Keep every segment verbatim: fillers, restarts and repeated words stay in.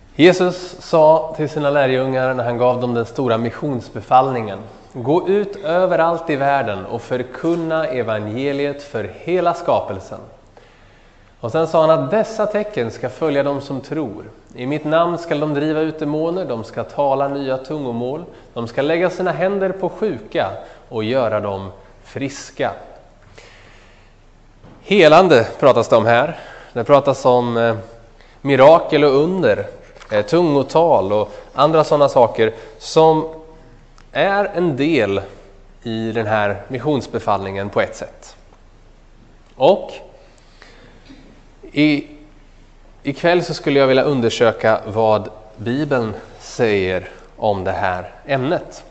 Jesus sa till sina lärjungar när han gav dem den stora missionsbefallningen: gå ut överallt i världen och förkunna evangeliet för hela skapelsen. Och sen sa han att dessa tecken ska följa dem som tror. I mitt namn ska de driva ut demoner, de ska tala nya tungomål, de ska lägga sina händer på sjuka och göra dem friska. Helande pratas det om här. Det pratas om eh, mirakel och under, eh, tungotal och andra sådana saker som är en del i den här missionsbefallningen på ett sätt. Och i, ikväll så skulle jag vilja undersöka vad Bibeln säger om det här ämnet.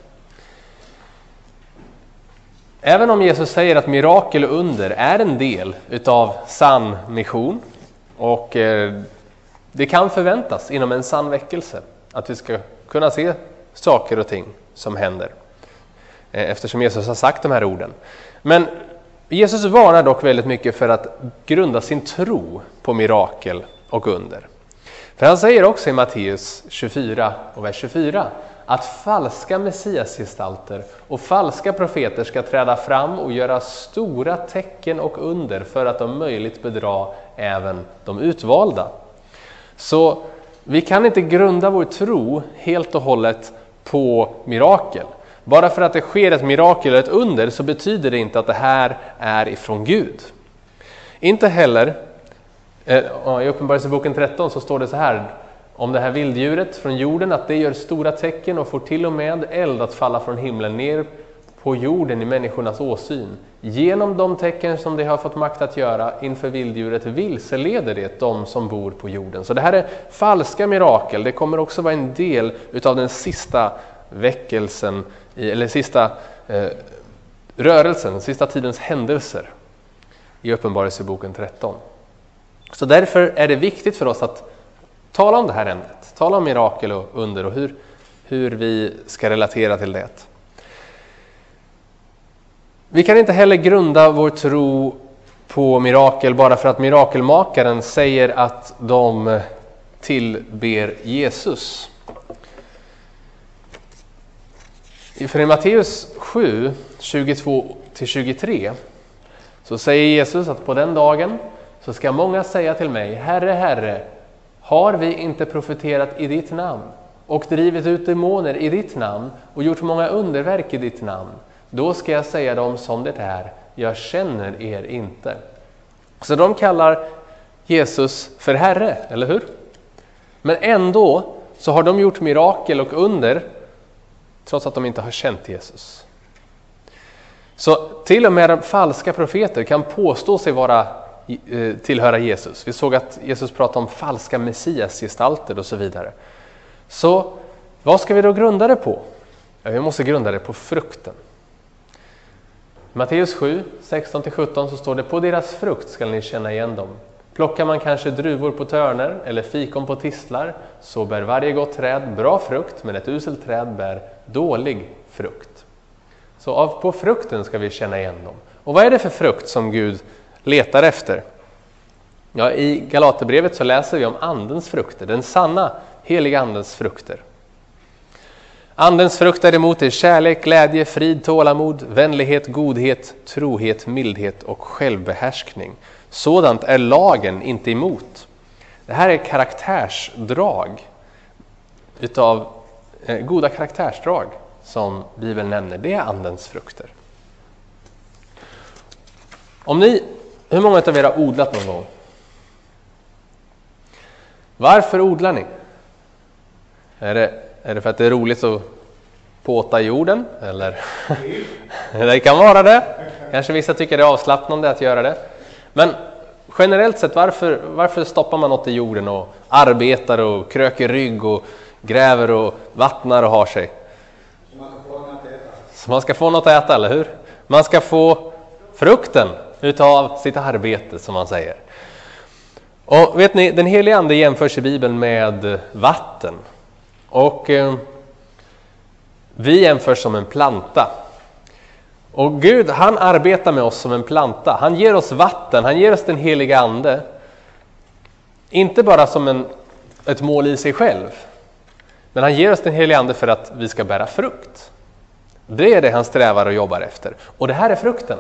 Även om Jesus säger att mirakel och under är en del utav sann mission, och eh, det kan förväntas inom en sann väckelse att vi ska kunna se saker och ting som händer, eh, eftersom Jesus har sagt de här orden. Men Jesus varnar dock väldigt mycket för att grunda sin tro på mirakel och under. För han säger också i Matteus tjugofyra och vers tjugofyra att falska messiasgestalter och falska profeter ska träda fram och göra stora tecken och under för att om möjligt bedra även de utvalda. Så vi kan inte grunda vår tro helt och hållet på mirakel. Bara för att det sker ett mirakel eller ett under så betyder det inte att det här är ifrån Gud. Inte heller, eh, i Uppenbarelseboken tretton så står det så här om det här vilddjuret från jorden, att det gör stora tecken och får till och med eld att falla från himlen ner på jorden i människornas åsyn. Genom de tecken som det har fått makt att göra inför vilddjuret vilseleder det de som bor på jorden. Så det här är falska mirakel. Det kommer också vara en del utav den sista väckelsen, eller sista eh, rörelsen, den sista tidens händelser i Uppenbarelseboken tretton. Så därför är det viktigt för oss att tala om det här ämnet, tala om mirakel och under och hur, hur vi ska relatera till det. Vi kan inte heller grunda vår tro på mirakel bara för att mirakelmakaren säger att de tillber Jesus. För i Matteus sju, tjugotvå till tjugotre så säger Jesus att på den dagen så ska många säga till mig: Herre, Herre, har vi inte profeterat i ditt namn och drivit ut demoner i ditt namn och gjort många underverk i ditt namn? Då ska jag säga dem som det är: jag känner er inte. Så de kallar Jesus för Herre, eller hur? Men ändå så har de gjort mirakel och under trots att de inte har känt Jesus. Så till och med falska profeter kan påstå sig vara tillhöra Jesus. Vi såg att Jesus pratade om falska messiasgestalter och så vidare. Så vad ska vi då grunda det på? Ja, vi måste grunda det på frukten. I Matteus sju, sexton till sjutton så står det: på deras frukt ska ni känna igen dem. Plockar man kanske druvor på törner eller fikon på tistlar, så bär varje gott träd bra frukt, men ett uselt träd bär dålig frukt. Så av på frukten ska vi känna igen dem. Och vad är det för frukt som Gud letar efter? Ja, i Galaterbrevet så läser vi om andens frukter, den sanna heliga andens frukter. Andens frukt däremot är kärlek, glädje, frid, tålamod, vänlighet, godhet, trohet, mildhet och självbehärskning. Sådant är lagen inte emot. Det här är karaktärsdrag utav eh, goda karaktärsdrag som Bibeln nämner. Det är andens frukter. Om ni, hur många av er har odlat någon gång? Varför odlar ni? Är det, är det för att det är roligt att påta jorden? Eller? Det kan vara det. Kanske vissa tycker det är avslappnande att göra det. Men generellt sett, varför, varför stoppar man något i jorden och arbetar och kröker rygg och gräver och vattnar och har sig? Så man ska få något att äta. Så man ska få något att äta, eller hur? Man ska få frukten utav sitt arbete, som man säger. Och vet ni, den heliga ande jämförs i Bibeln med vatten. Och eh, vi jämförs som en planta. Och Gud, han arbetar med oss som en planta. Han ger oss vatten, han ger oss den heliga ande. Inte bara som en ett mål i sig själv. Men han ger oss den helige ande för att vi ska bära frukt. Det är det han strävar och jobbar efter. Och det här är frukten.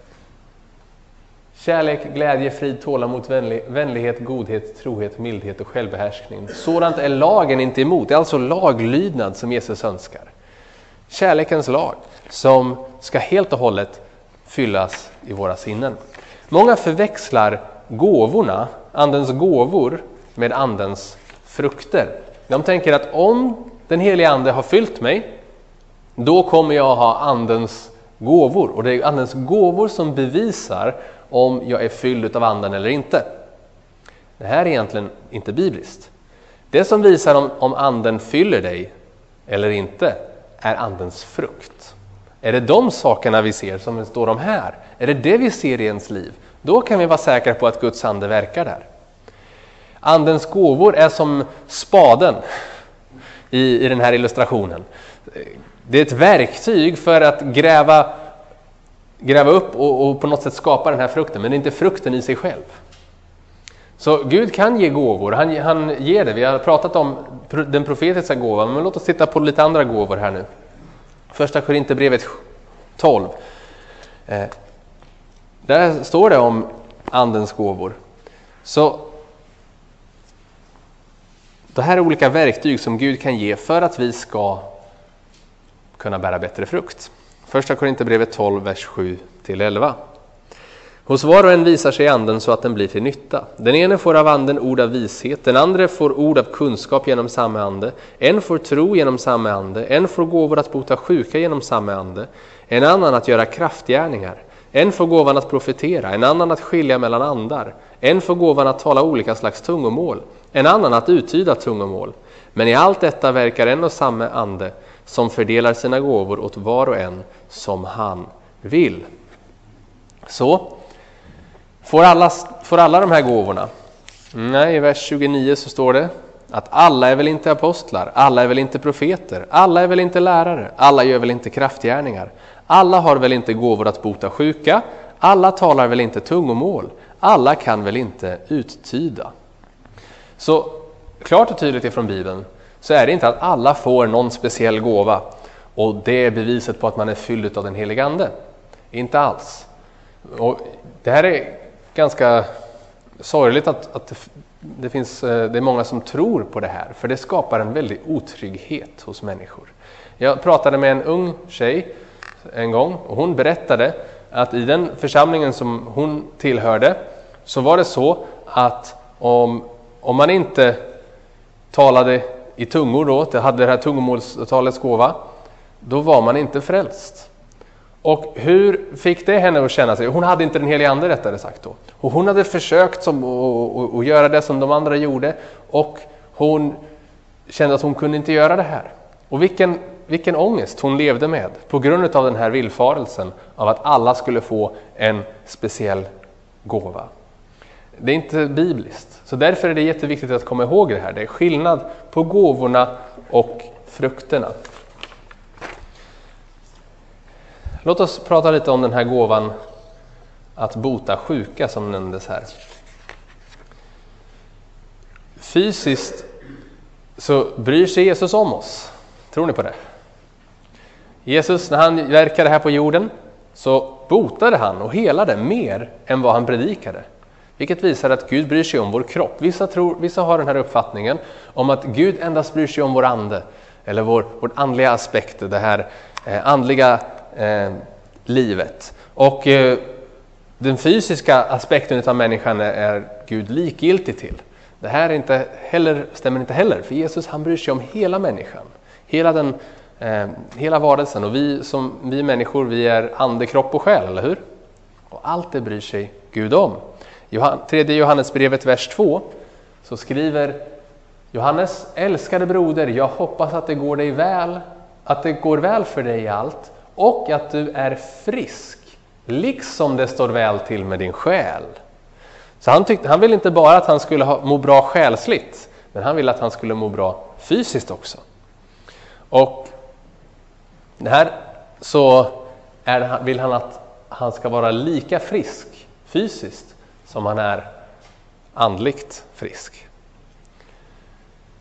Kärlek, glädje, frid, tålamod, vänlig, vänlighet, godhet, trohet, mildhet och självbehärskning. Sådant är lagen inte emot. Det är alltså laglydnad som Jesus önskar. Kärlekens lag som ska helt och hållet fyllas i våra sinnen. Många förväxlar gåvorna, andens gåvor, med andens frukter. De tänker att om den helige ande har fyllt mig, då kommer jag ha andens gåvor. Och det är andens gåvor som bevisar om jag är fylld av anden eller inte. Det här är egentligen inte bibliskt. Det som visar om, om anden fyller dig eller inte är andens frukt. Är det de sakerna vi ser som det står om här? Är det det vi ser i ens liv? Då kan vi vara säkra på att Guds ande verkar där. Andens gåvor är som spaden i, i den här illustrationen. Det är ett verktyg för att gräva, gräva upp och, och på något sätt skapa den här frukten. Men det är inte frukten i sig själv. Så Gud kan ge gåvor. Han, han ger det. Vi har pratat om den profetiska gåvan. Men låt oss titta på lite andra gåvor här nu. Första Korinthierbrevet tolv. Eh, där står det om andens gåvor. Så det här är olika verktyg som Gud kan ge för att vi ska kunna bära bättre frukt. Första Korinthierbrevet tolv, vers sju till elva. Hos var och en visar sig anden så att den blir till nytta. Den ene får av anden ord av vishet, den andra får ord av kunskap genom samma ande. En får tro genom samma ande, en får gåvor att bota sjuka genom samma ande. En annan att göra kraftgärningar. En får gåvan att profetera, en annan att skilja mellan andar. En får gåvan att tala olika slags tungomål, en annan att uttyda tungomål. Men i allt detta verkar en och samma ande som fördelar sina gåvor åt var och en som han vill. Så, får alla, får alla de här gåvorna? Nej, i vers tjugonio så står det att alla är väl inte apostlar, alla är väl inte profeter, alla är väl inte lärare, alla gör väl inte kraftgärningar. Alla har väl inte gåvor att bota sjuka, alla talar väl inte tungomål, alla kan väl inte uttyda. Så klart och tydligt ifrån Bibeln så är det inte att alla får någon speciell gåva och det är beviset på att man är fylld av den helige ande. Inte alls. Och det här är ganska sorgligt att, att det, det, finns, det är många som tror på det här, för det skapar en väldig otrygghet hos människor. Jag pratade med en ung tjej en gång och hon berättade att i den församlingen som hon tillhörde så var det så att om, om man inte talade i tungor då, det hade det här tungomålstalets gåva, då var man inte frälst. Och hur fick det henne att känna sig? Hon hade inte den heliga ande rättare sagt då. Och hon hade försökt som, att, att, att göra det som de andra gjorde och hon kände att hon kunde inte göra det här. Och vilken, vilken ångest hon levde med på grund av den här villfarelsen av att alla skulle få en speciell gåva. Det är inte bibliskt. Så därför är det jätteviktigt att komma ihåg det här. Det är skillnad på gåvorna och frukterna. Låt oss prata lite om den här gåvan att bota sjuka som nämndes här. Fysiskt så bryr sig Jesus om oss. Tror ni på det? Jesus, när han verkade här på jorden så botade han och helade mer än vad han predikade. Vilket visar att Gud bryr sig om vår kropp. Vissa, tror, vissa har den här uppfattningen om att Gud endast bryr sig om vår ande. Eller vår, vår andliga aspekt, det här eh, andliga eh, livet. Och eh, den fysiska aspekten av människan är, är Gud likgiltig till. Det här är inte heller, stämmer inte heller. För Jesus, han bryr sig om hela människan. Hela, den, eh, hela varelsen. Och vi, som, vi människor, vi är ande, kropp och själ, eller hur? Och allt det bryr sig Gud om. Tredje Johannesbrevet vers två så skriver Johannes: älskade broder, jag hoppas att det går dig väl, att det går väl för dig i allt och att du är frisk, liksom det står väl till med din själ. Så han, tyckte, han ville inte bara att han skulle ha, må bra själsligt, men han ville att han skulle må bra fysiskt också. Och det här så är, vill han att han ska vara lika frisk fysiskt som han är andligt frisk.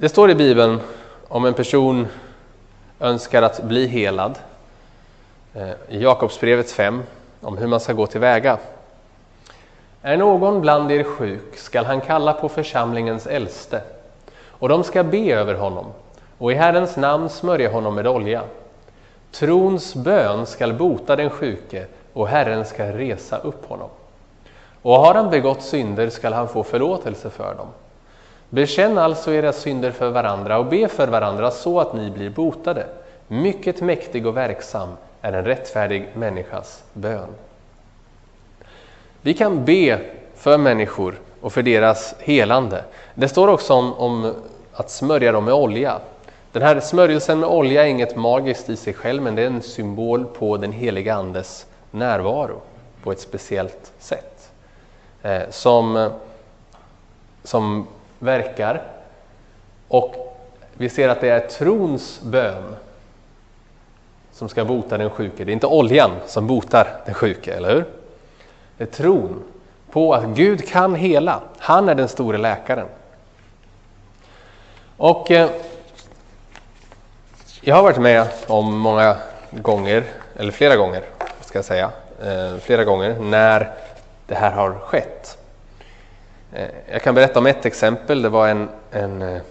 Det står i Bibeln om en person önskar att bli helad. I Jakobsbrevet fem om hur man ska gå tillväga. Är någon bland er sjuk skall han kalla på församlingens äldste, och de ska be över honom och i Herrens namn smörja honom med olja. Trons bön skall bota den sjuke och Herren ska resa upp honom. Och har han begått synder skall han få förlåtelse för dem. Bekänn alltså era synder för varandra och be för varandra så att ni blir botade. Mycket mäktig och verksam är en rättfärdig människas bön. Vi kan be för människor och för deras helande. Det står också om, om att smörja dem med olja. Den här smörjelsen med olja är inget magiskt i sig själv, men det är en symbol på den heliga andes närvaro på ett speciellt sätt. Eh, som, som verkar. Och vi ser att det är trons bön som ska bota den sjuke. Det är inte oljan som botar den sjuke, eller hur? Det är tron på att Gud kan hela. Han är den store läkaren. Och eh, jag har varit med om många gånger, eller flera gånger ska jag säga, eh, flera gånger när det här har skett. Eh, jag kan berätta om ett exempel. Det var en, en eh,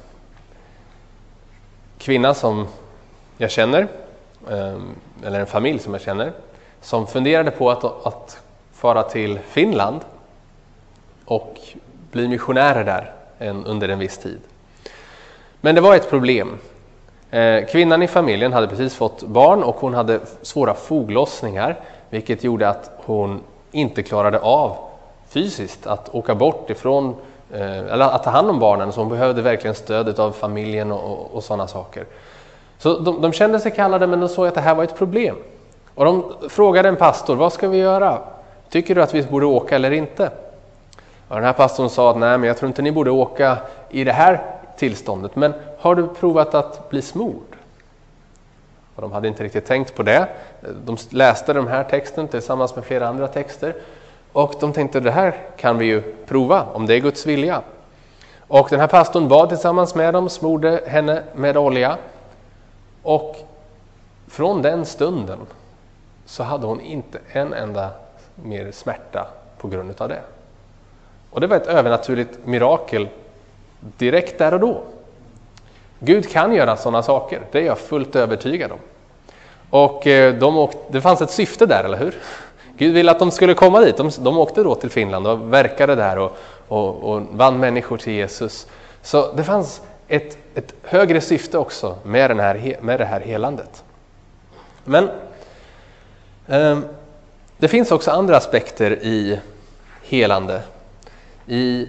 kvinna som jag känner, eh, eller en familj som jag känner, som funderade på att, att fara till Finland och bli missionärer där en, under en viss tid. Men det var ett problem. Eh, kvinnan i familjen hade precis fått barn och hon hade svåra foglossningar, vilket gjorde att hon inte klarade av fysiskt att åka bort ifrån, eh, eller att ta hand om barnen, så hon behövde verkligen stödet av familjen och, och, och sådana saker. Så de, de kände sig kallade, men de såg att det här var ett problem. Och de frågade en pastor, vad ska vi göra? Tycker du att vi borde åka eller inte? Och den här pastorn sa att nej, men jag tror inte ni borde åka i det här tillståndet. Men har du provat att bli smord? Och de hade inte riktigt tänkt på det. De läste den här texten tillsammans med flera andra texter. Och de tänkte, det här kan vi ju prova om det är Guds vilja. Och den här pastorn bad tillsammans med dem, smorde henne med olja. Och från den stunden så hade hon inte en enda mer smärta på grund av det. Och det var ett övernaturligt mirakel direkt där och då. Gud kan göra sådana saker, det är jag fullt övertygad om. Och de åkte, det fanns ett syfte där, eller hur? Gud ville att de skulle komma dit. De, de åkte då till Finland och verkade där och, och, och vann människor till Jesus. Så det fanns ett, ett högre syfte också med, den här, med det här helandet. Men eh, det finns också andra aspekter i helande. I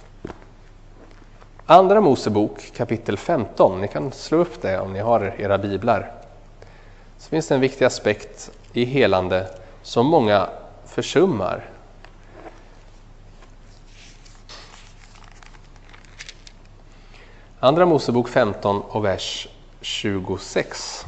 Andra Mosebok kapitel femton, ni kan slå upp det om ni har era biblar. Så finns det en viktig aspekt i helande som många försummar. Andra Mosebok femton och vers tjugosex.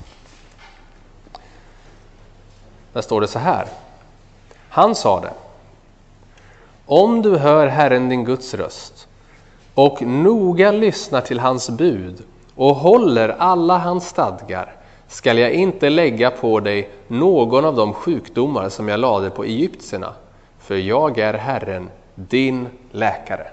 Där står det så här. Han sa det: om du hör Herren din Guds röst och noga lyssnar till hans bud och håller alla hans stadgar, skall jag inte lägga på dig någon av de sjukdomar som jag lade på egyptierna, för jag är Herren, din läkare.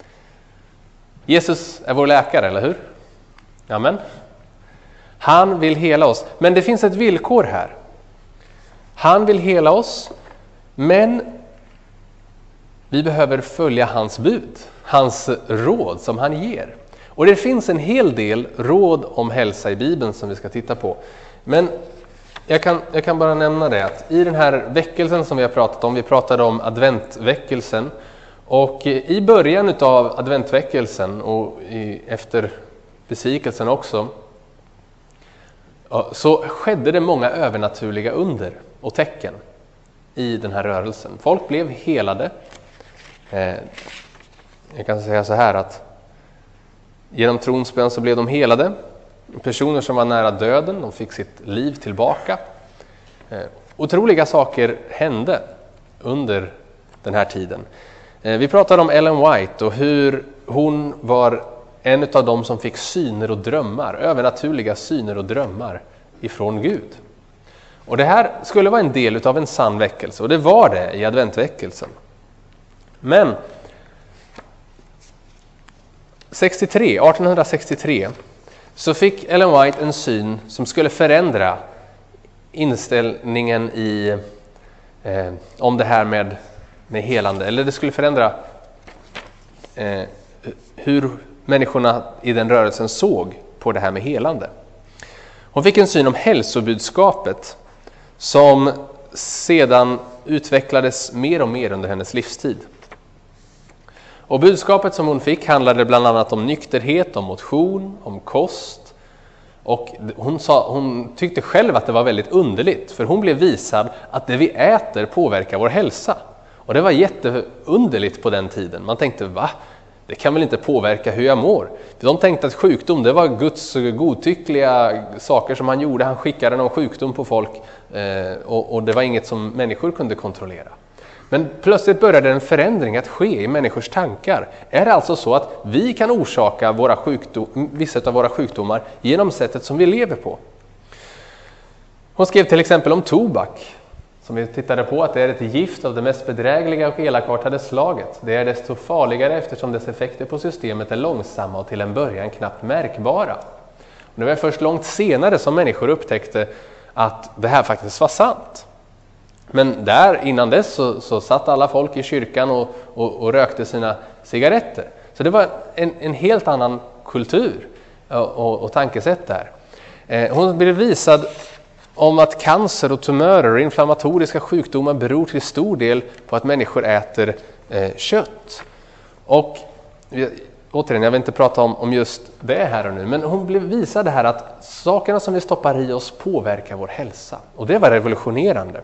Jesus är vår läkare, eller hur? Amen. Han vill hela oss, men det finns ett villkor här. Han vill hela oss, men vi behöver följa hans bud, hans råd som han ger. Och det finns en hel del råd om hälsa i Bibeln som vi ska titta på. Men jag kan, jag kan bara nämna det att i den här väckelsen som vi har pratat om, vi pratade om adventväckelsen. Och i början av adventväckelsen och i, efter besvikelsen också, så skedde det många övernaturliga under och tecken i den här rörelsen. Folk blev helade. Eh, jag kan säga så här att genom trons bön så blev de helade. Personer som var nära döden, de fick sitt liv tillbaka. Eh, otroliga saker hände under den här tiden. Eh, vi pratade om Ellen White och hur hon var en av dem som fick syner och drömmar, övernaturliga syner och drömmar ifrån Gud. Och det här skulle vara en del av en sann väckelse, och det var det i adventväckelsen. Men sextiotre, arton sextiotre så fick Ellen White en syn som skulle förändra inställningen i eh, om det här med, med helande, eller det skulle förändra eh, hur människorna i den rörelsen såg på det här med helande. Hon fick en syn om hälsobudskapet som sedan utvecklades mer och mer under hennes livstid. Och budskapet som hon fick handlade bland annat om nykterhet, om motion, om kost. Och hon, sa, hon tyckte själv att det var väldigt underligt, för hon blev visad att det vi äter påverkar vår hälsa. Och det var jätteunderligt på den tiden. Man tänkte, va? Det kan väl inte påverka hur jag mår? För de tänkte att sjukdom, det var Guds godtyckliga saker som han gjorde. Han skickade någon sjukdom på folk eh, och, och det var inget som människor kunde kontrollera. Men plötsligt började en förändring att ske i människors tankar. Är det alltså så att vi kan orsaka våra sjukdom, vissa av våra sjukdomar genom sättet som vi lever på? Hon skrev till exempel om tobak, som vi tittade på, att det är ett gift av det mest bedrägliga och elakartade slaget. Det är desto farligare eftersom dess effekter på systemet är långsamma och till en början knappt märkbara. Och det var först långt senare som människor upptäckte att det här faktiskt var sant. Men där innan dess så, så satt alla folk i kyrkan och, och, och rökte sina cigaretter. Så det var en, en helt annan kultur och, och, och tankesätt där. Eh, hon blev visad om att cancer och tumörer och inflammatoriska sjukdomar beror till stor del på att människor äter eh, kött. Och återigen, jag vill inte prata om, om just det här och nu, men hon blev visad det här att sakerna som vi stoppar i oss påverkar vår hälsa. Och det var revolutionerande.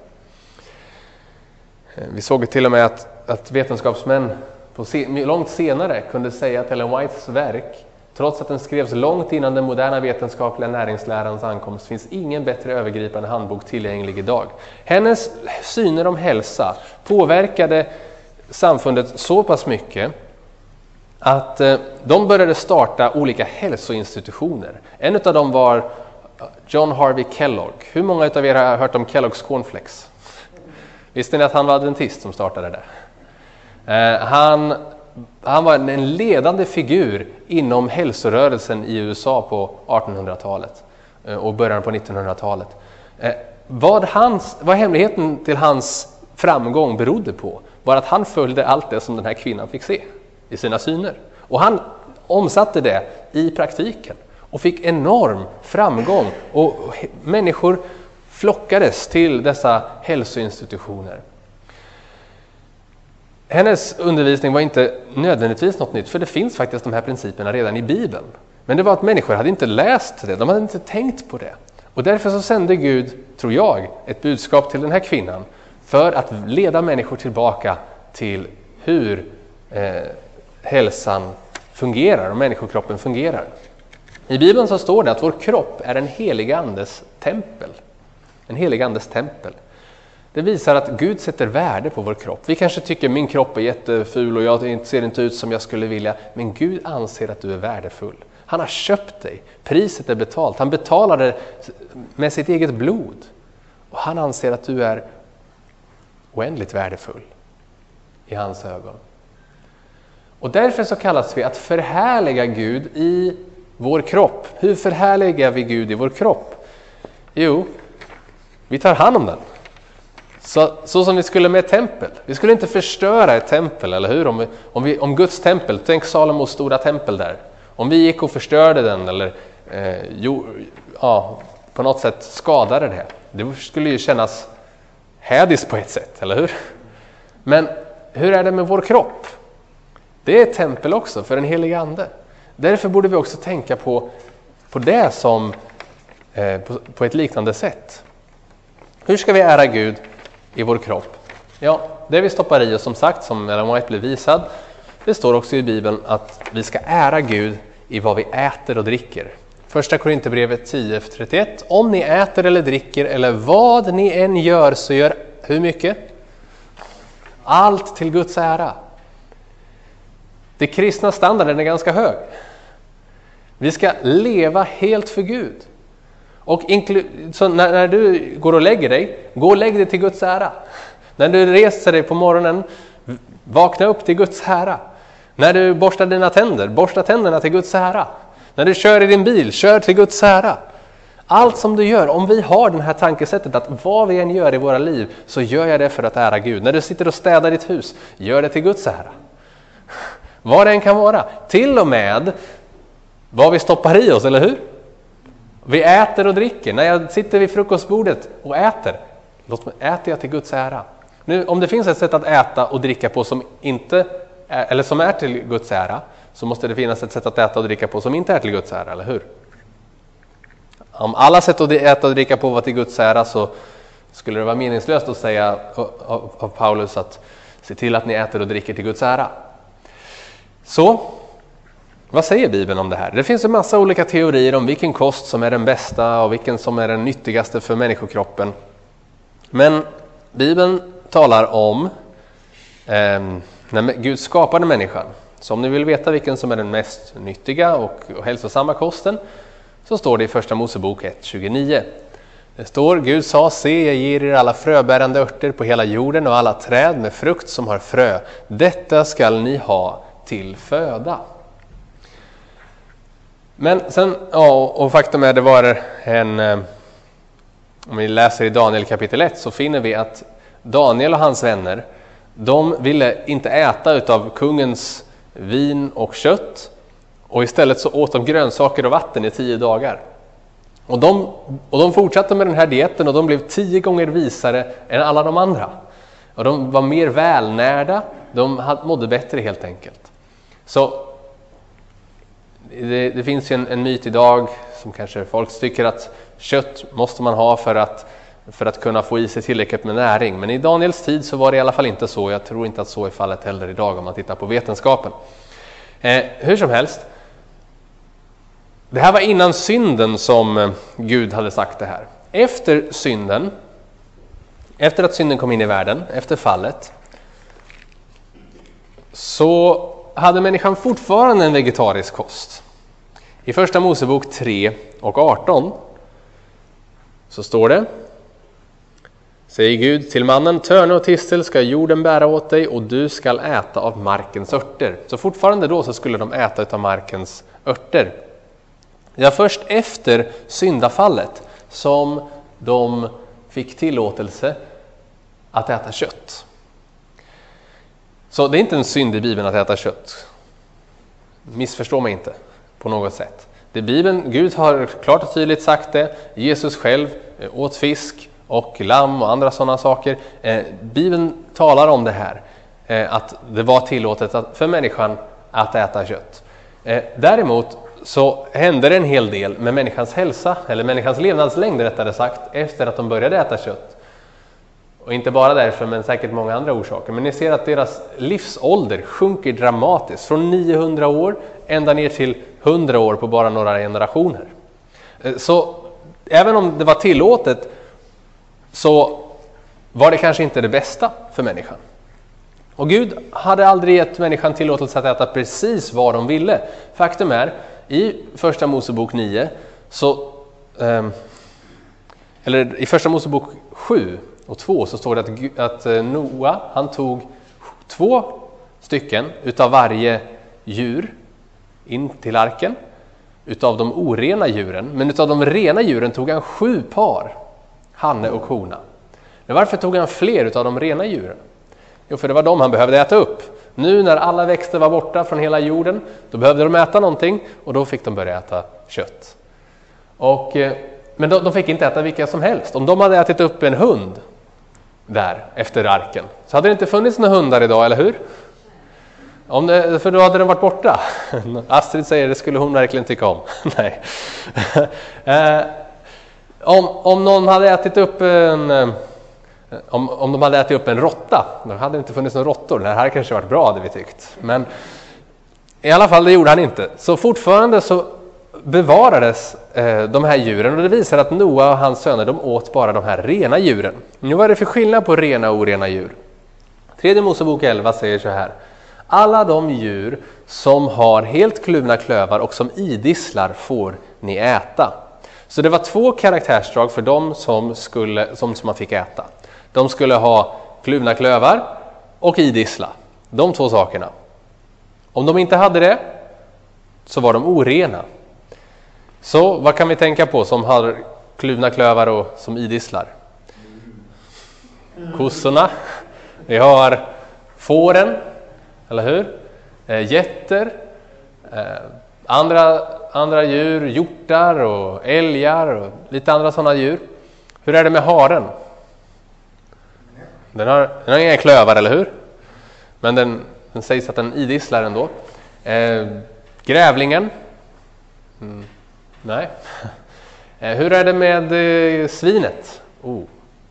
Vi såg till och med att, att vetenskapsmän på se, långt senare kunde säga att Ellen Whites verk, trots att den skrevs långt innan den moderna vetenskapliga näringslärans ankomst, finns ingen bättre övergripande handbok tillgänglig idag. Hennes syner om hälsa påverkade samfundet så pass mycket att eh, de började starta olika hälsoinstitutioner. En av dem var John Harvey Kellogg. Hur många av er har hört om Kellogg's Cornflakes? Visste ni att han var adventist som startade det? Eh, han, han var en ledande figur inom hälsorörelsen i U S A på artonhundratalet eh, och början på nittonhundratalet. Eh, vad, hans, vad hemligheten till hans framgång berodde på var att han följde allt det som den här kvinnan fick se i sina syner. Och han omsatte det i praktiken och fick enorm framgång. Och människor flockades till dessa hälsoinstitutioner. Hennes undervisning var inte nödvändigtvis något nytt, för det finns faktiskt de här principerna redan i Bibeln. Men det var att människor hade inte läst det, de hade inte tänkt på det. Och därför så sände Gud, tror jag, ett budskap till den här kvinnan för att leda människor tillbaka till hur eh, hälsan fungerar och människokroppen fungerar. I Bibeln så står det att vår kropp är en helig andes tempel. En helig andes tempel. Det visar att Gud sätter värde på vår kropp. Vi kanske tycker min kropp är jätteful och jag ser inte ut som jag skulle vilja. Men Gud anser att du är värdefull. Han har köpt dig. Priset är betalt. Han betalade med sitt eget blod. Och han anser att du är oändligt värdefull i hans ögon. Och därför så kallas vi att förhärliga Gud i vår kropp. Hur förhärligar vi Gud i vår kropp? Jo, vi tar hand om den. Så, så som vi skulle med ett tempel. Vi skulle inte förstöra ett tempel, eller hur? Om, vi, om, vi, om Guds tempel, tänk Salomos stora tempel där. Om vi gick och förstörde den eller eh, jo, ja, på något sätt skadade det. Det skulle ju kännas hädiskt på ett sätt, eller hur? Men hur är det med vår kropp? Det är ett tempel också för en helig ande. Därför borde vi också tänka på, på det som eh, på, på ett liknande sätt. Hur ska vi ära Gud i vår kropp? Ja, det vi stoppar i oss, som sagt, som Ellen White blev visad, det står också i Bibeln att vi ska ära Gud i vad vi äter och dricker. Första Korinthierbrevet tio trettioett. Om ni äter eller dricker eller vad ni än gör, så gör hur mycket? Allt till Guds ära. Det kristna standarden är ganska hög. Vi ska leva helt för Gud. Och inklu- så när, när du går och lägger dig, gå och lägg dig till Guds ära. När du reser dig på morgonen, vakna upp till Guds ära. När du borstar dina tänder, borsta tänderna till Guds ära. När du kör i din bil, kör till Guds ära. Allt som du gör, om vi har det här tankesättet att vad vi än gör i våra liv så gör jag det för att ära Gud. När du sitter och städar ditt hus, gör det till Guds ära. Vad det än kan vara. Till och med vad vi stoppar i oss, eller hur? Vi äter och dricker. När jag sitter vid frukostbordet och äter, låt mig äta jag till Guds ära. Nu, om det finns ett sätt att äta och dricka på som inte är, eller som är till Guds ära, så måste det finnas ett sätt att äta och dricka på som inte är till Guds ära, eller hur? Om alla sätt att äta och dricka på var till Guds ära, så skulle det vara meningslöst att säga av, av Paulus att se till att ni äter och dricker till Guds ära. Så, vad säger Bibeln om det här? Det finns en massa olika teorier om vilken kost som är den bästa och vilken som är den nyttigaste för människokroppen. Men Bibeln talar om eh, när Gud skapade människan. Så om ni vill veta vilken som är den mest nyttiga och, och hälsosamma kosten, så står det i första Mosebok ett tjugonio. Det står: Gud sa, se, jag ger er alla fröbärande örter på hela jorden och alla träd med frukt som har frö. Detta skall ni ha till föda. Men sen, ja, och faktum är det var en, om vi läser i Daniel kapitel ett, så finner vi att Daniel och hans vänner, de ville inte äta utav kungens vin och kött, och istället så åt de grönsaker och vatten i tio dagar. Och de, och de fortsatte med den här dieten, och de blev tio gånger visare än alla de andra. Och de var mer välnärda, de mådde bättre helt enkelt. Så det, det finns ju en, en myt idag som kanske folk tycker att kött måste man ha för att, för att kunna få i sig tillräckligt med näring. Men i Daniels tid så var det i alla fall inte så. Jag tror inte att så är fallet heller idag om man tittar på vetenskapen. Eh, hur som helst, det här var innan synden som Gud hade sagt det här. Efter synden, efter att synden kom in i världen, efter fallet, så hade människan fortfarande en vegetarisk kost. I första Mosebok tre och arton så står det: säger Gud till mannen, törne och tistel ska jorden bära åt dig, och du ska äta av markens örter. Så fortfarande då så skulle de äta av markens örter. Ja, först efter syndafallet som de fick tillåtelse att äta kött. Så det är inte en synd i Bibeln att äta kött. Missförstå mig inte på något sätt. Det Bibeln, Gud har klart och tydligt sagt det. Jesus själv åt fisk och lamm och andra sådana saker. Eh, Bibeln talar om det här. Eh, att det var tillåtet att, för människan att äta kött. Eh, däremot så hände det en hel del med människans hälsa, eller människans levnadslängd rättare sagt, efter att de började äta kött. Och inte bara därför, men säkert många andra orsaker. Men ni ser att deras livsålder sjunker dramatiskt. Från niohundra år ända ner till hundra år på bara några generationer. Så även om det var tillåtet så var det kanske inte det bästa för människan. Och Gud hade aldrig gett människan tillåtelse att äta precis vad de ville. Faktum är, i första Mosebok nio, så, eh, eller i första Mosebok sju och två så står det att, att Noa, han tog två stycken utav varje djur in till arken, utav de orena djuren. Men utav de rena djuren tog han sju par, hanne och hona. Men varför tog han fler utav de rena djuren? Jo, för det var de han behövde äta upp. Nu när alla växter var borta från hela jorden, då behövde de äta någonting, och då fick de börja äta kött. Och, men de, de fick inte äta vilka som helst. Om de hade ätit upp en hund där efter arken, så hade det inte funnits några hundar idag, eller hur? Om det, för då hade den varit borta. Astrid säger det skulle hon verkligen tycka om. Nej. eh, om, om någon hade ätit upp en... Om, om de hade ätit upp en råtta, då hade det inte funnits några råttor. Det här kanske varit bra, hade vi tyckt. Men i alla fall, det gjorde han inte. Så fortfarande så bevarades eh, de här djuren. Och det visar att Noa och hans söner, de åt bara de här rena djuren. Nu var det för skillnad på rena och orena djur. Tredje Mosebok elva säger så här: alla de djur som har helt kluvna klövar och som idisslar får ni äta. Så det var två karaktärsdrag för dem som, skulle, som, som man fick äta. De skulle ha kluvna klövar och idissla. De två sakerna. Om de inte hade det så var de orena. Så vad kan vi tänka på som har kluvna klövar och som idisslar? Kossorna. Vi har fåren, eller hur? Eh, getter, eh, andra, andra djur, hjortar och älgar och lite andra sådana djur. Hur är det med haren? Den har, den har inga klövar, eller hur? Men den, den sägs att den idisslar ändå. Eh, grävlingen? Mm, nej. Eh, hur är det med eh, svinet? Oh.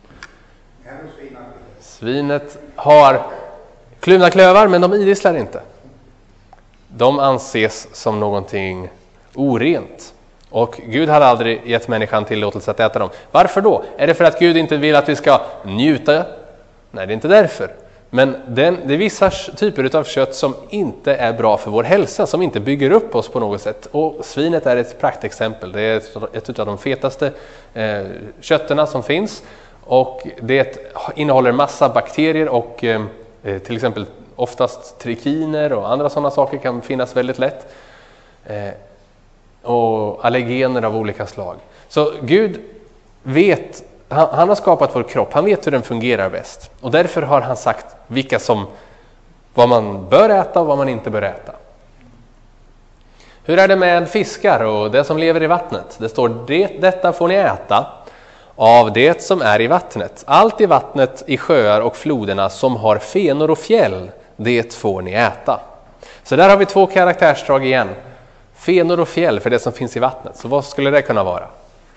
Svinet har kluvna klövar, men de idisslar inte. De anses som någonting orent. Och Gud har aldrig gett människan tillåtelse att äta dem. Varför då? Är det för att Gud inte vill att vi ska njuta? Nej, det är inte därför. Men den, det är vissa typer av kött som inte är bra för vår hälsa, som inte bygger upp oss på något sätt. Och svinet är ett praktexempel. Det är ett, ett av de fetaste eh, kötterna som finns. Och det innehåller massa bakterier och eh, till exempel oftast trikiner och andra sådana saker kan finnas väldigt lätt. Eh, och allergener av olika slag. Så Gud vet, han, han har skapat vår kropp, han vet hur den fungerar bäst. Och därför har han sagt vilka som, vad man bör äta och vad man inte bör äta. Hur är det med fiskar och det som lever i vattnet? Det står, det, detta får ni äta av det som är i vattnet. Allt i vattnet, i sjöar och floderna som har fenor och fjäll, det får ni äta. Så där har vi två karaktärsdrag igen. Fenor och fjäll för det som finns i vattnet. Så vad skulle det kunna vara?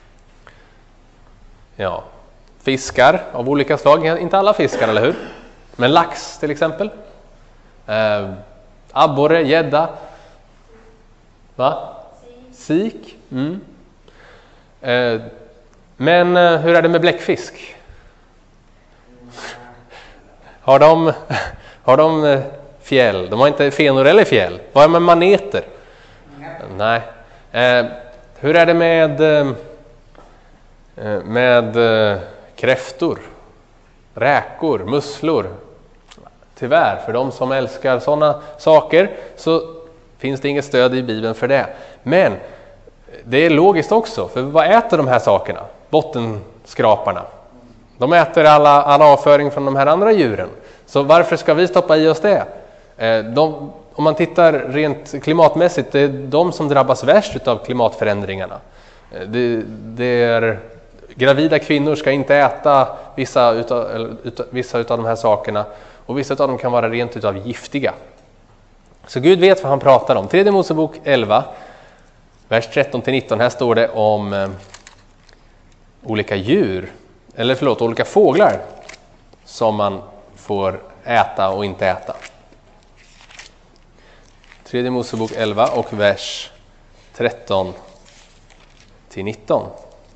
Ja, fiskar av olika slag. Inte alla fiskar, eller hur? Men lax till exempel. Eh, abborre, gädda. Va? Sik. Mm. Eh, men eh, hur är det med bläckfisk? Har de, har de eh, fjäll? De har inte fenor eller fjäll. Vad är med maneter? Nej. Eh, hur är det med eh, med eh, kräftor, räkor, musslor? Tyvärr, för de som älskar sådana saker så finns det inget stöd i Bibeln för det. Men det är logiskt också, för vad äter de här sakerna? Bottenskraparna. De äter alla, alla avföring från de här andra djuren. Så varför ska vi stoppa i oss det? Eh, de, om man tittar rent klimatmässigt, det är de som drabbas värst av klimatförändringarna. Eh, det, det är, gravida kvinnor ska inte äta vissa utav, eller, utav, vissa utav de här sakerna. Och vissa av dem kan vara rent utav giftiga. Så Gud vet vad han pratar om. Tredje Mosebok elva, vers tretton till nitton. Här står det om eh, olika djur, eller förlåt, olika fåglar som man får äta och inte äta. Tredje Mosebok elva och vers tretton till nitton.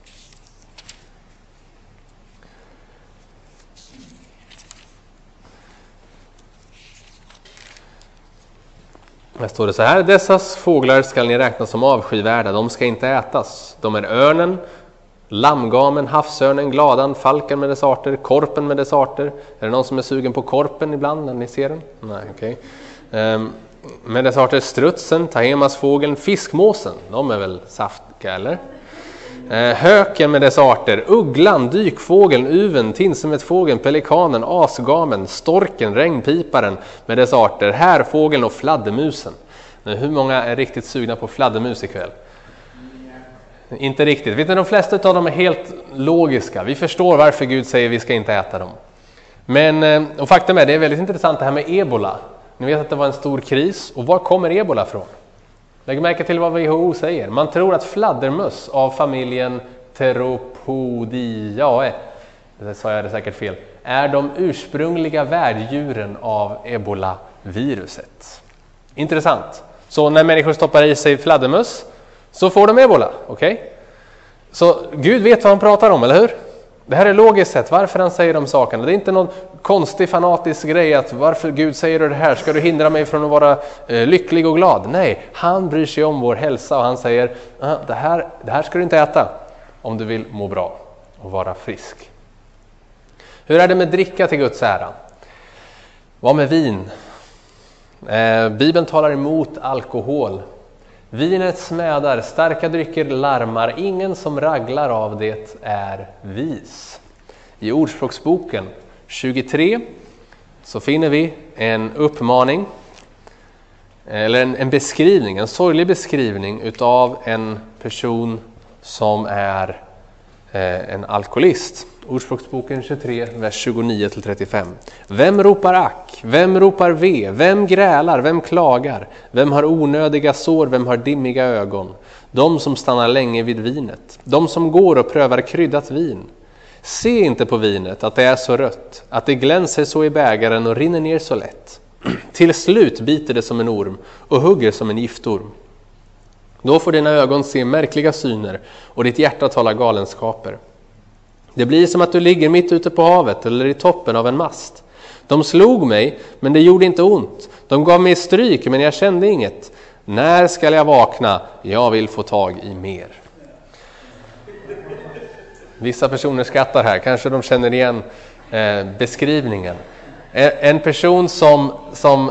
Här står det så här: dessas fåglar ska ni räkna som avskyvärda, de ska inte ätas. De är örnen, lammgamen, havsörnen, gladan, falken med dess arter, korpen med dess arter. Är det någon som är sugen på korpen ibland när ni ser den? Nej, okej. Okay. Um, med dess arter, strutsen, tahemasfågeln, fiskmåsen. De är väl saftiga, eller? Uh, höken med dess arter, ugglan, dykfågeln, uven, tinsemetfågeln, pelikanen, asgamen, storken, regnpiparen med dess arter, härfågeln och fladdermusen. Men hur många är riktigt sugna på fladdermus ikväll? Inte riktigt. Vet ni, de flesta av dem är helt logiska. Vi förstår varför Gud säger vi ska inte äta dem. Men, och faktum är, det är väldigt intressant det här med ebola. Ni vet att det var en stor kris. Och var kommer ebola från? Lägg märke till vad W H O säger. Man tror att fladdermöss av familjen Theropodiae, det sa jag det säkert fel, är de ursprungliga värddjuren av ebola-viruset. Intressant. Så när människor stoppar i sig fladdermöss så får de ebola, okej? Okay? Så Gud vet vad han pratar om, eller hur? Det här är logiskt sett varför han säger de sakerna. Det är inte någon konstig fanatisk grej att varför Gud säger det här, ska du hindra mig från att vara eh, lycklig och glad? Nej, han bryr sig om vår hälsa och han säger ah, det, här, det här ska du inte äta om du vill må bra och vara frisk. Hur är det med dricka till Guds ära? Vad med vin? Eh, Bibeln talar emot alkohol. Vinet smädar, starka drycker larmar, ingen som raglar av det är vis. I Ordspråksboken tjugotre så finner vi en uppmaning, eller en, en beskrivning, en sorglig beskrivning utav en person som är eh, en alkoholist. Ordspråksboken tjugotre, vers tjugonio till trettiofem. Vem ropar ack? Vem ropar ve? Vem grälar? Vem klagar? Vem har onödiga sår? Vem har dimmiga ögon? De som stannar länge vid vinet. De som går och prövar kryddat vin. Se inte på vinet att det är så rött, att det glänser så i bägaren och rinner ner så lätt. Till slut biter det som en orm och hugger som en giftorm. Då får dina ögon se märkliga syner och ditt hjärta talar galenskaper. Det blir som att du ligger mitt ute på havet eller i toppen av en mast. De slog mig, men det gjorde inte ont. De gav mig stryk, men jag kände inget. När ska jag vakna? Jag vill få tag i mer. Vissa personer skrattar här. Kanske de känner igen eh, beskrivningen. En person som, som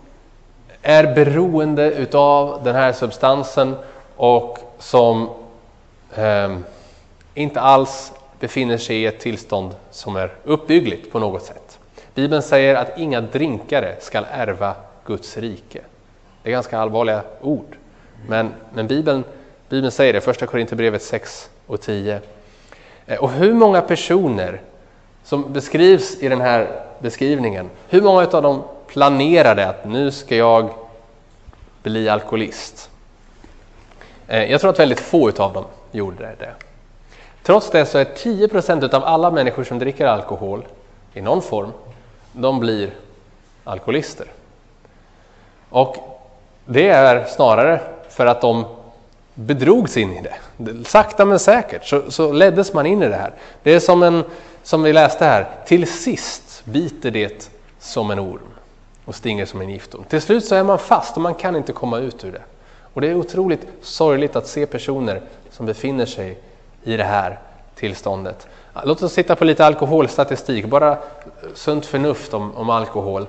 är beroende utav den här substansen och som eh, inte alls befinner sig i ett tillstånd som är uppbyggligt på något sätt. Bibeln säger att inga drinkare ska ärva Guds rike. Det är ganska allvarliga ord. Men, men Bibeln, Bibeln säger det, första Korinthierbrevet sex och tio. Och hur många personer som beskrivs i den här beskrivningen, hur många av dem planerade att nu ska jag bli alkoholist? Jag tror att väldigt få av dem gjorde det. Trots det så är tio procent av alla människor som dricker alkohol i någon form, de blir alkoholister. Och det är snarare för att de bedrogs in i det. Sakta men säkert så, så leddes man in i det här. Det är som, en, som vi läste här. Till sist biter det som en orm och stinger som en giftorm. Till slut så är man fast och man kan inte komma ut ur det. Och det är otroligt sorgligt att se personer som befinner sig i det här tillståndet. Låt oss titta på lite alkoholstatistik. Bara sunt förnuft om, om alkohol.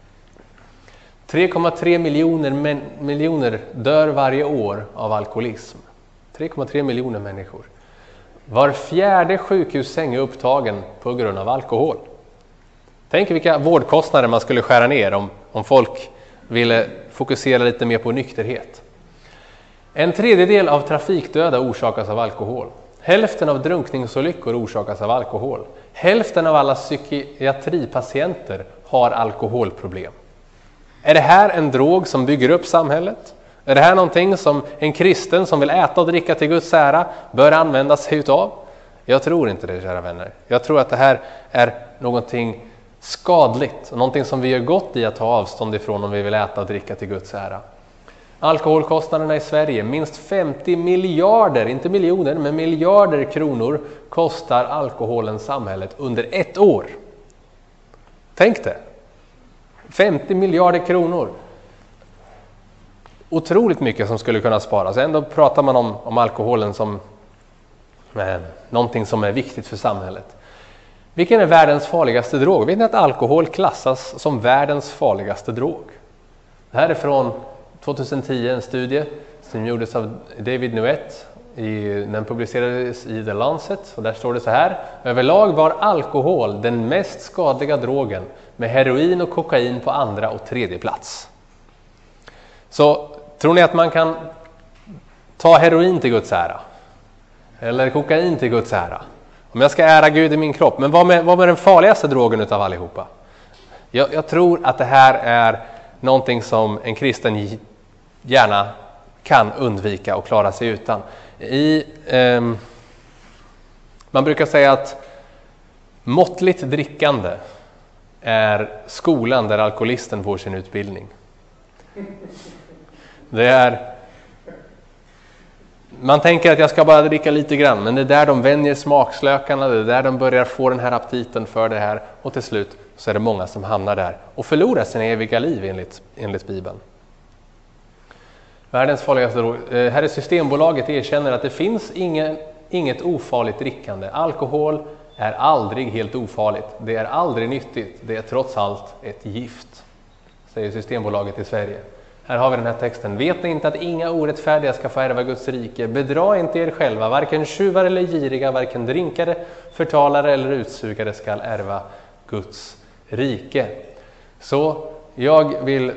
tre komma tre miljoner, men, miljoner dör varje år av alkoholism. tre komma tre miljoner människor. Var fjärde sjukhussäng är upptagen på grund av alkohol. Tänk vilka vårdkostnader man skulle skära ner om, om folk ville fokusera lite mer på nykterhet. En tredjedel av trafikdöda orsakas av alkohol. Hälften av drunkningsolyckor orsakas av alkohol. Hälften av alla psykiatripatienter har alkoholproblem. Är det här en drog som bygger upp samhället? Är det här någonting som en kristen som vill äta och dricka till Guds ära bör använda sig utav? Jag tror inte det, kära vänner. Jag tror att det här är någonting skadligt. Någonting som vi gör gott i att ta avstånd ifrån om vi vill äta och dricka till Guds ära. Alkoholkostnaderna i Sverige, minst femtio miljarder, inte miljoner, men miljarder kronor kostar alkoholen samhället under ett år. Tänk det. femtio miljarder kronor. Otroligt mycket som skulle kunna sparas. Ändå pratar man om, om alkoholen som eh, någonting som är viktigt för samhället. Vilken är världens farligaste drog? Vet ni att alkohol klassas som världens farligaste drog? Det här är från tjugohundratio, en studie som gjordes av David Nuett. I, den publicerades i The Lancet och där står det så här: överlag var alkohol den mest skadliga drogen med heroin och kokain på andra och tredje plats. Så tror ni att man kan ta heroin till Guds ära? Eller kokain till Guds ära? Om jag ska ära Gud i min kropp. Men vad med, vad med den farligaste drogen utav allihopa? Jag, jag tror att det här är någonting som en kristen gärna kan undvika och klara sig utan. I, eh, man brukar säga att måttligt drickande är skolan där alkoholisten får sin utbildning. Det är man tänker att jag ska bara dricka lite grann, men det är där de vänjer smakslökarna, det är där de börjar få den här aptiten för det här, och till slut så är det många som hamnar där och förlorar sina eviga liv enligt, enligt Bibeln. Världens farligaste drog. Här är Systembolaget erkänner att det finns ingen, inget ofarligt drickande. Alkohol är aldrig helt ofarligt. Det är aldrig nyttigt. Det är trots allt ett gift, säger Systembolaget i Sverige. Här har vi den här texten. Vet ni inte att inga orättfärdiga ska få ärva Guds rike? Bedra inte er själva. Varken tjuvar eller giriga, varken drinkare, förtalare eller utsugare ska ärva Guds rike. Så jag vill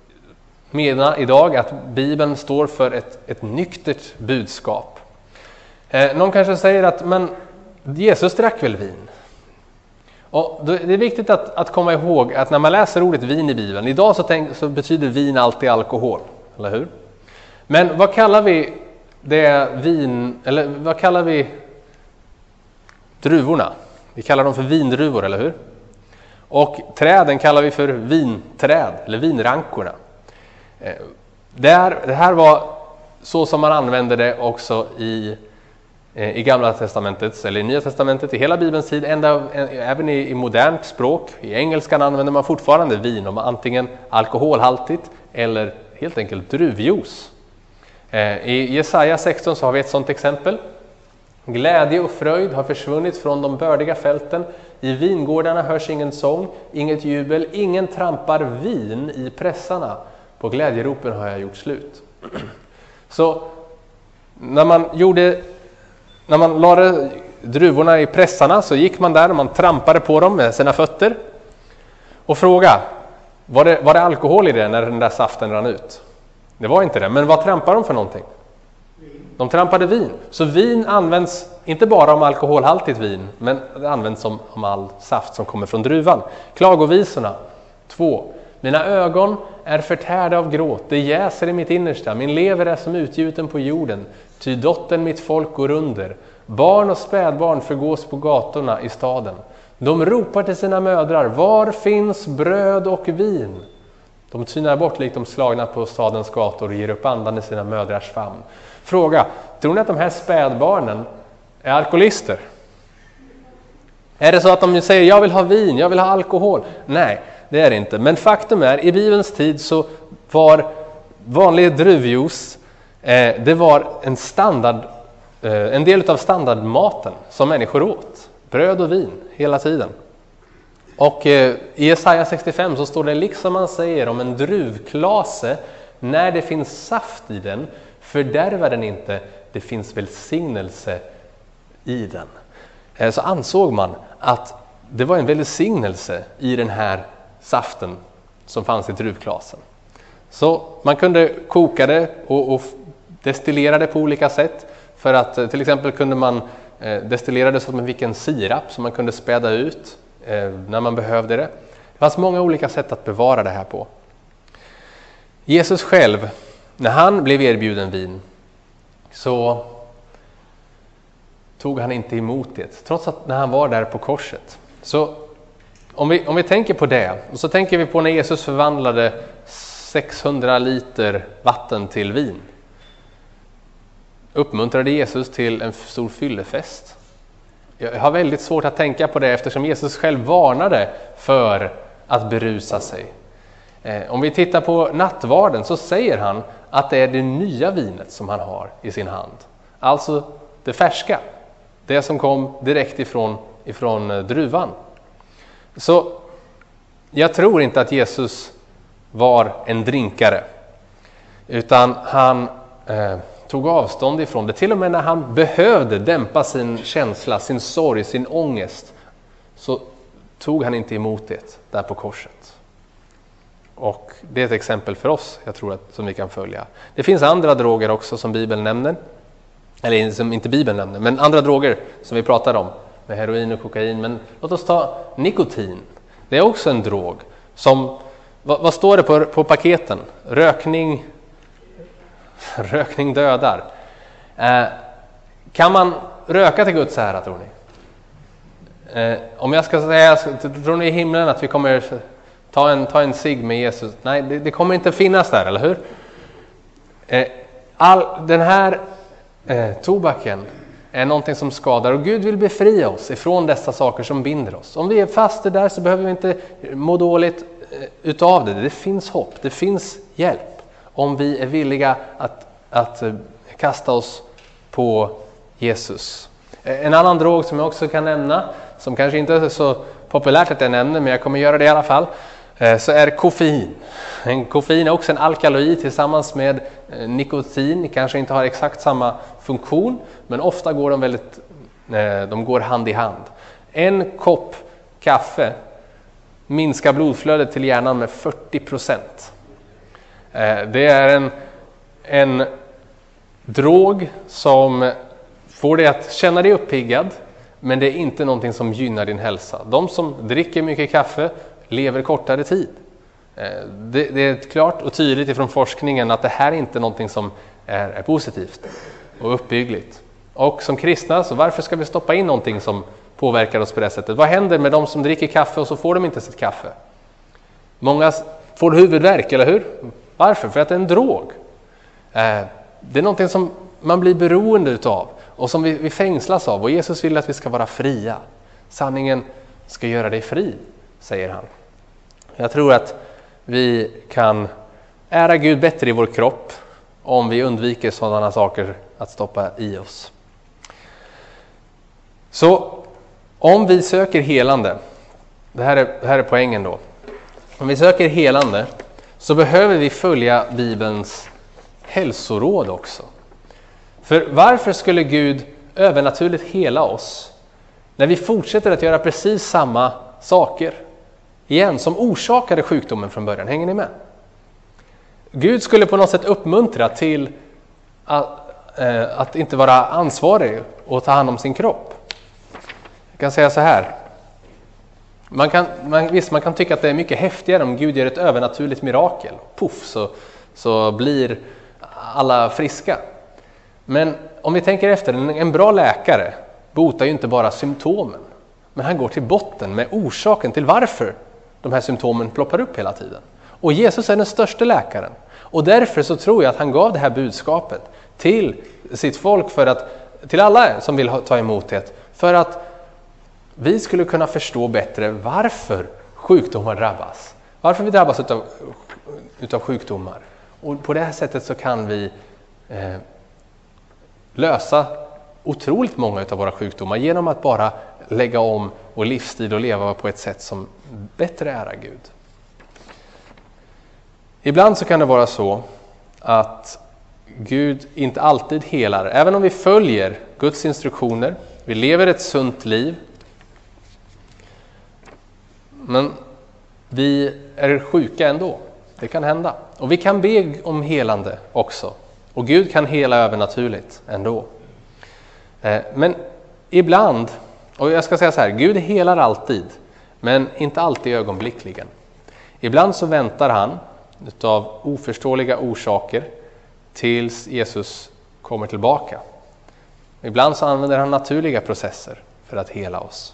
mena idag att Bibeln står för ett, ett nyktert budskap. Eh, någon kanske säger att men Jesus drack väl vin? Och det är viktigt att, att komma ihåg att när man läser ordet vin i Bibeln, idag så, tänk, så betyder vin alltid alkohol, eller hur? Men vad kallar vi det vin, eller vad kallar vi druvorna? Vi kallar dem för vindruvor, eller hur? Och träden kallar vi för vinträd, eller vinrankorna. Det här, det här var så som man använde det också i, i Gamla testamentet, eller i Nya testamentet, i hela Bibelns tid, ända, även i, i modernt språk. I engelskan använder man fortfarande vin, om antingen alkoholhaltigt eller helt enkelt druvjuice. I Jesaja sexton så har vi ett sådant exempel. Glädje och fröjd har försvunnit från de bördiga fälten. I vingårdarna hörs ingen sång, inget jubel, ingen trampar vin i pressarna. På glädjeropen har jag gjort slut. Så när man gjorde, när man lade druvorna i pressarna så gick man där och man trampade på dem med sina fötter. Och fråga, var det, var det alkohol i det när den där saften rann ut? Det var inte det, men vad trampade de för någonting? De trampade vin. Så vin används inte bara om alkoholhaltigt vin, men det används som om all saft som kommer från druvan. Klagovisorna två. Mina ögon är förtärda av gråt, det jäser i mitt innersta, min lever är som utgjuten på jorden, ty dottern mitt folk går under. Barn och spädbarn förgås på gatorna i staden. De ropar till sina mödrar, var finns bröd och vin? De tynar bort likt de slagna på stadens gator och ger upp andan i sina mödrars famn. Fråga, tror ni att de här spädbarnen är alkoholister? Är det så att de säger, jag vill ha vin, jag vill ha alkohol? Nej, det är det inte. Men faktum är, i Bibelns tid så var vanlig druvjuice, eh, det var en standard, eh, en del av standardmaten som människor åt. Bröd och vin hela tiden. Och eh, i Jesaja sextiofem så står det, liksom man säger om en druvklase, när det finns saft i den, fördärvar den inte, det finns välsignelse i den. Eh, så ansåg man att det var en välsignelse i den här saften som fanns i druvklasen. Så man kunde koka det och, och destillera det på olika sätt. För att till exempel kunde man eh, destillera det så att man fick en sirap som man kunde späda ut eh, när man behövde det. Det fanns många olika sätt att bevara det här på. Jesus själv, när han blev erbjuden vin, så tog han inte emot det. Trots att när han var där på korset. Så om vi, om vi tänker på det, och så tänker vi på när Jesus förvandlade sexhundra liter vatten till vin. Uppmuntrade Jesus till en stor fyllefest? Jag har väldigt svårt att tänka på det eftersom Jesus själv varnade för att berusa sig. Eh, om vi tittar på nattvarden så säger han att det är det nya vinet som han har i sin hand. Alltså det färska. Det som kom direkt ifrån, ifrån druvan. Så jag tror inte att Jesus var en drinkare. Utan han eh, tog avstånd ifrån det. Till och med när han behövde dämpa sin känsla, sin sorg, sin ångest. Så tog han inte emot det där på korset. Och det är ett exempel för oss, jag tror att, som vi kan följa. Det finns andra droger också som Bibeln nämner. Eller som inte Bibeln nämner, men andra droger som vi pratar om. Med heroin och kokain. Men låt oss ta nikotin. Det är också en drog. Som, vad, vad står det på, på paketen? Rökning, rökning dödar. Eh, kan man röka till Guds ära, tror ni? Eh, om jag ska säga, tror ni i himlen att vi kommer ta en, ta en cigg med Jesus? Nej, det, det kommer inte finnas där, eller hur? Eh, all, den här eh, tobaken är någonting som skadar. Och Gud vill befria oss ifrån dessa saker som binder oss. Om vi är fast där så behöver vi inte må dåligt eh, utav det. Det finns hopp, det finns hjälp. Om vi är villiga att, att eh, kasta oss på Jesus. Eh, en annan drog som jag också kan nämna, som kanske inte är så populärt att jag nämner, men jag kommer göra det i alla fall, eh, så är koffein. En koffein är också en alkaloid tillsammans med eh, nikotin. Kanske inte har exakt samma funktion, men ofta går de väldigt eh, de går hand i hand. En kopp kaffe minskar blodflödet till hjärnan med fyrtio procent. Eh, det är en, en drog som får dig att känna dig uppiggad, men det är inte någonting som gynnar din hälsa. De som dricker mycket kaffe lever kortare tid. Det, det är klart och tydligt ifrån forskningen att det här är inte någonting som är, är positivt och uppbyggligt. Och som kristna, så varför ska vi stoppa in någonting som påverkar oss på det sättet? Vad händer med de som dricker kaffe och så får de inte sitt kaffe? Många får huvudvärk, eller hur? Varför? För att det är en drog. Det är någonting som man blir beroende utav och som vi, vi fängslas av. Och Jesus vill att vi ska vara fria. Sanningen ska göra dig fri, säger han. Jag tror att vi kan ära Gud bättre i vår kropp om vi undviker sådana saker att stoppa i oss. Så om vi söker helande, det här är, det här är poängen då. Om vi söker helande så behöver vi följa Bibelns hälsoråd också. För varför skulle Gud övernaturligt hela oss när vi fortsätter att göra precis samma saker igen som orsakade sjukdomen från början? Hänger ni med? Gud skulle på något sätt uppmuntra till att, eh, att inte vara ansvarig och ta hand om sin kropp. Jag kan säga så här. Man kan, man, visst, man kan tycka att det är mycket häftigare om Gud gör ett övernaturligt mirakel. Puff, så, så blir alla friska. Men om vi tänker efter, en, en bra läkare botar ju inte bara symptomen. Men han går till botten med orsaken till varför de här symptomen ploppar upp hela tiden. Och Jesus är den största läkaren. Och därför så tror jag att han gav det här budskapet till sitt folk, för att, till alla som vill ta emot det. För att vi skulle kunna förstå bättre varför sjukdomar drabbas. Varför vi drabbas utav, utav sjukdomar. Och på det här sättet så kan vi eh, lösa otroligt många av våra sjukdomar genom att bara lägga om vår livsstil och leva på ett sätt som bättre ärar Gud. Ibland så kan det vara så att Gud inte alltid helar. Även om vi följer Guds instruktioner, vi lever ett sunt liv, men vi är sjuka ändå. Det kan hända. Och vi kan be om helande också. Och Gud kan hela övernaturligt ändå. Men ibland, och jag ska säga så här, Gud helar alltid, men inte alltid ögonblickligen. Ibland så väntar han utav oförståeliga orsaker tills Jesus kommer tillbaka. Ibland så använder han naturliga processer för att hela oss.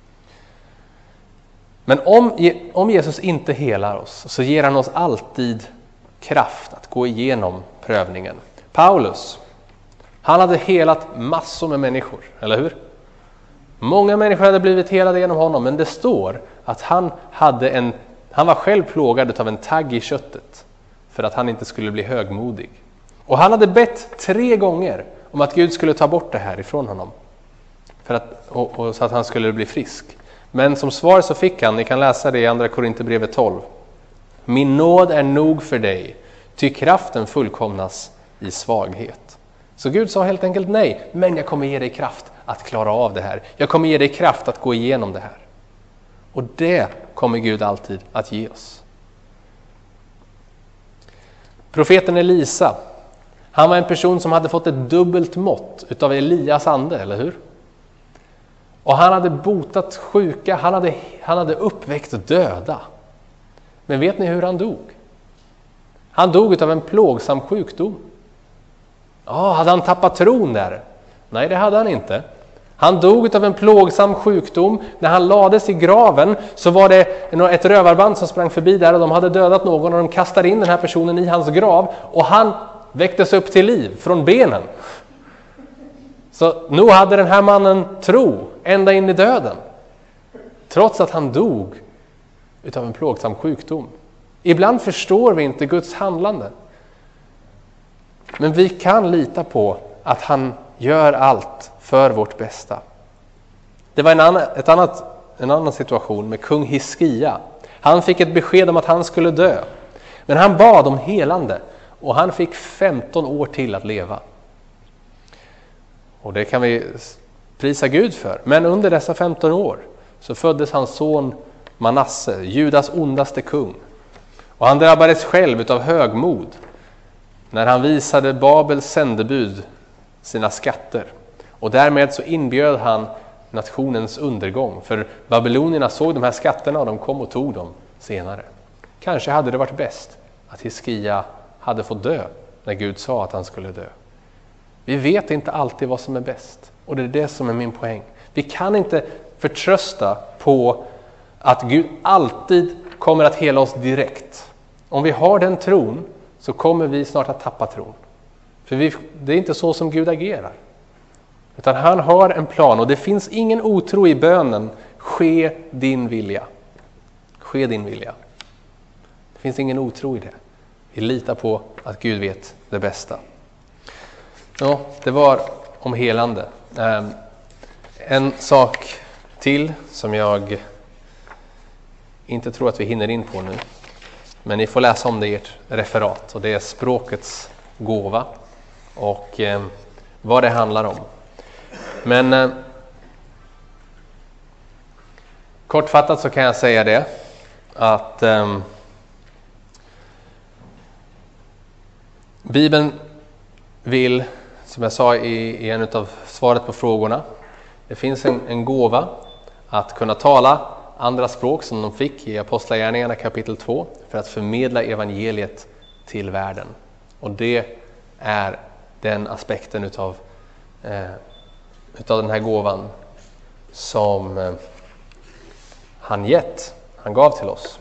Men om, om Jesus inte helar oss så ger han oss alltid kraft att gå igenom prövningen. Paulus, han hade helat massor med människor, eller hur? Många människor hade blivit helade genom honom, men det står att han, hade en, han var själv plågad av en tagg i köttet för att han inte skulle bli högmodig. Och han hade bett tre gånger om att Gud skulle ta bort det här ifrån honom för att, och, och så att han skulle bli frisk. Men som svar så fick han, ni kan läsa det i andra Korinthierbrevet tolv. Min nåd är nog för dig, ty kraften fullkomnas i svaghet. Så Gud sa helt enkelt nej, men jag kommer ge dig kraft att klara av det här. Jag kommer ge dig kraft att gå igenom det här. Och det kommer Gud alltid att ge oss. Profeten Elisa, han var en person som hade fått ett dubbelt mått utav Elias ande, eller hur? Och han hade botat sjuka, han hade, han hade uppväckt döda. Men vet ni hur han dog? Han dog utav en plågsam sjukdom. Ja, hade han tappat tron där? Nej, det hade han inte. Han dog utav en plågsam sjukdom. När han lades i graven så var det ett rövarband som sprang förbi där och de hade dödat någon och de kastade in den här personen i hans grav och han väcktes upp till liv från benen. Så nog hade den här mannen tro ända in i döden. Trots att han dog utav en plågsam sjukdom. Ibland förstår vi inte Guds handlande. Men vi kan lita på att han gör allt för vårt bästa. Det var en annan, ett annat, en annan situation med kung Hiskia. Han fick ett besked om att han skulle dö. Men han bad om helande. Och han fick femton år till att leva. Och det kan vi prisa Gud för. Men under dessa femton år så föddes hans son Manasse, Judas ondaste kung. Och han drabbades själv utav högmod när han visade Babels sändebud sina skatter. Och därmed så inbjöd han nationens undergång. För babylonierna såg de här skatterna och de kom och tog dem senare. Kanske hade det varit bäst att Hiskia hade fått dö när Gud sa att han skulle dö. Vi vet inte alltid vad som är bäst. Och det är det som är min poäng. Vi kan inte förtrösta på att Gud alltid kommer att hela oss direkt. Om vi har den tron så kommer vi snart att tappa tron. För vi, det är inte så som Gud agerar. Utan han har en plan och det finns ingen otro i bönen. Ske din vilja. Ske din vilja. Det finns ingen otro i det. Vi litar på att Gud vet det bästa. Ja, det var om helande. En sak till som jag inte tror att vi hinner in på nu. Men ni får läsa om det i ert referat. Och det är språkets gåva. Och eh, vad det handlar om. Men eh, kortfattat så kan jag säga det. Att eh, Bibeln vill, som jag sa i, i en av svaret på frågorna. Det finns en, en gåva att kunna tala andra språk som de fick i Apostlagärningarna kapitel två för att förmedla evangeliet till världen. Och det är den aspekten utav, eh, utav den här gåvan som eh, han gett, han gav till oss.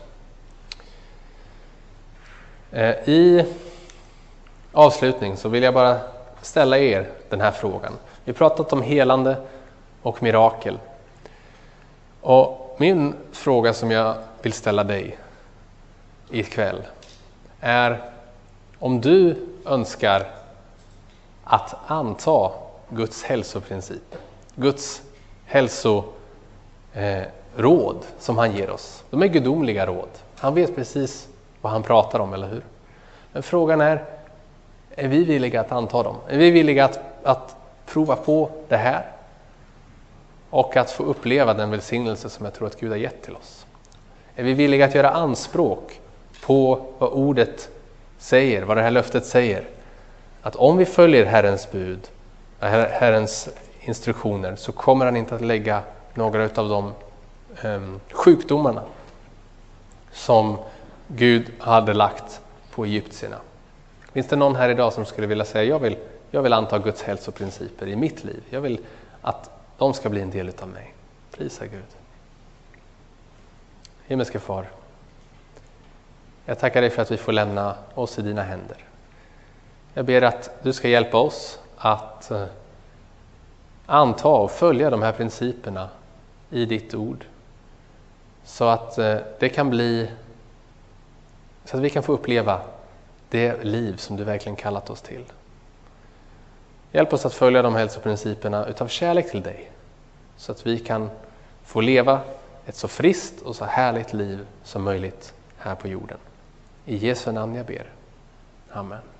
Eh, I avslutning så vill jag bara ställa er den här frågan. Vi har pratat om helande och mirakel. Och min fråga som jag vill ställa dig ikväll är om du önskar att anta Guds hälsoprincip. Guds hälsoråd eh, som han ger oss. De är gudomliga råd. Han vet precis vad han pratar om, eller hur? Men frågan är, är vi villiga att anta dem? Är vi villiga att, att prova på det här? Och att få uppleva den välsignelse som jag tror att Gud har gett till oss. Är vi villiga att göra anspråk på vad ordet säger, vad det här löftet säger? Att om vi följer Herrens bud, Herrens instruktioner, så kommer han inte att lägga några av de um, sjukdomarna som Gud hade lagt på egyptierna. Finns det någon här idag som skulle vilja säga, jag vill, jag vill anta Guds hälsoprinciper i mitt liv. Jag vill att de ska bli en del av mig. Prisa Gud. Himmelske far, jag tackar dig för att vi får lämna oss i dina händer. Jag ber att du ska hjälpa oss att uh, anta och följa de här principerna i ditt ord. Så att uh, det kan bli, så att vi kan få uppleva det liv som du verkligen kallat oss till. Hjälp oss att följa de hälsoprinciperna utav kärlek till dig. Så att vi kan få leva ett så friskt och så härligt liv som möjligt här på jorden. I Jesu namn jag ber. Amen.